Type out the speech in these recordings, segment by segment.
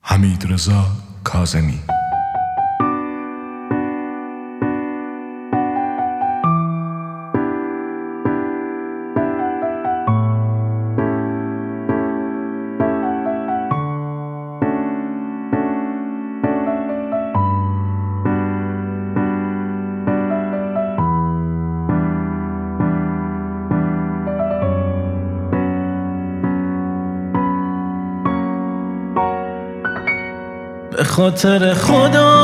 حمیدرضا کاظمی. به خاطر خدا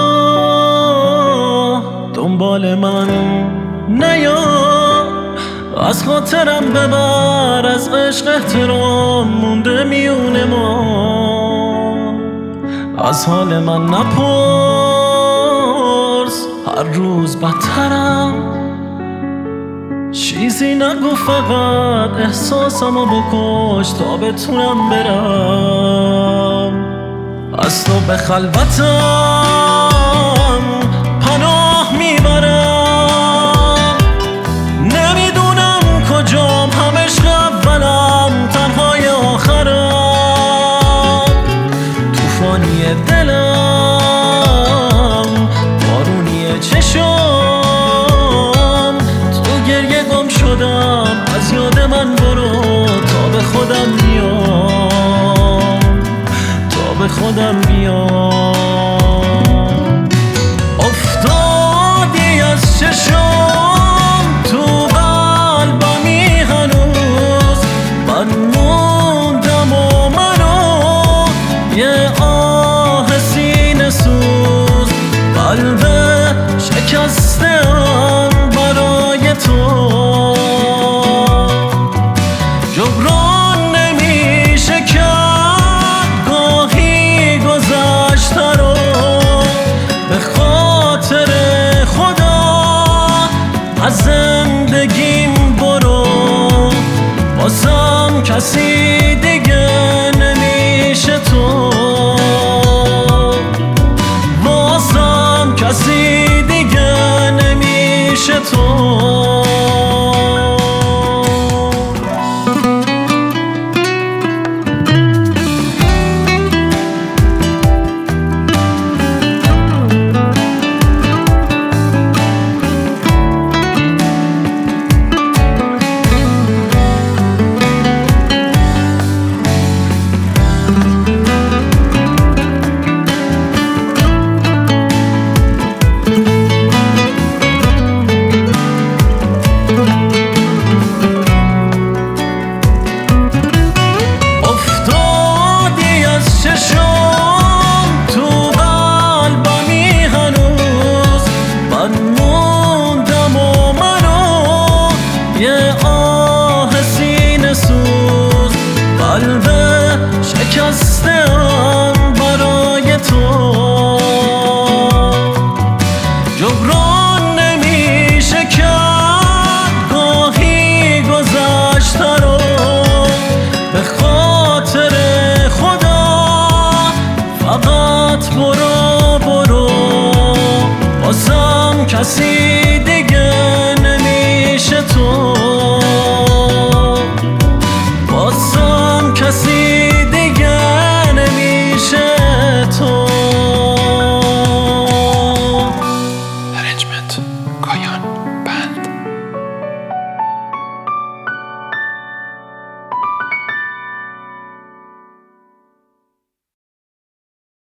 دنبال من نیا، از خاطرم ببر، از عشق احترام مونده میونه ما. از حال من نپرس، هر روز بدترم، چیزی نگو، فقط احساسمو بکش تا بتونم برم. از تو به خلوتم پناه میبرم، نمیدونم کجام، هم عشق اولم، تنهای آخرم. توفانی دلم، بارونی چشم، تو گریه گم شدم، از یاد من برو تا به خودم بیام، به خودم بیام. افتادی از چشم تو قلبمی، هنوز من موندم و منو یه آه سینه سوز، قلب شکسته